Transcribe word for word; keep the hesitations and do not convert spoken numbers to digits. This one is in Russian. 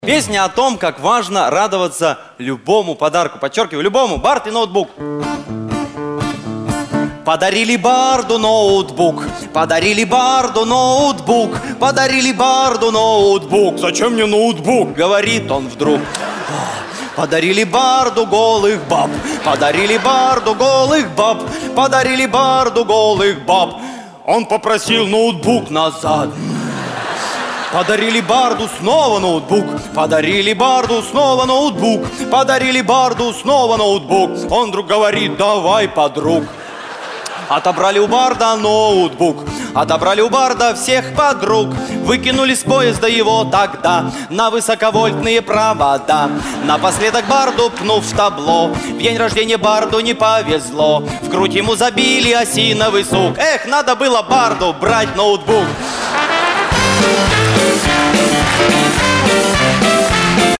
Песня о том, как важно радоваться любому подарку. Подчеркиваю, любому. Барт и ноутбук. Подарили Барду ноутбук, подарили Барду ноутбук, подарили Барду ноутбук. Зачем мне ноутбук? Говорит он вдруг. Подарили Барду голых баб, подарили Барду голых баб, подарили Барду голых баб. Он попросил ноутбук назад. Подарили Барду снова ноутбук, подарили Барду снова ноутбук, подарили Барду снова ноутбук. Он вдруг говорит: давай, подруг. Отобрали у Барда ноутбук, отобрали у Барда всех подруг, выкинули с поезда его тогда на высоковольтные провода. Напоследок Барду, пнув в табло, в день рождения Барду не повезло. В грудь ему забили осиновый сук. Эх, надо было Барду брать ноутбук.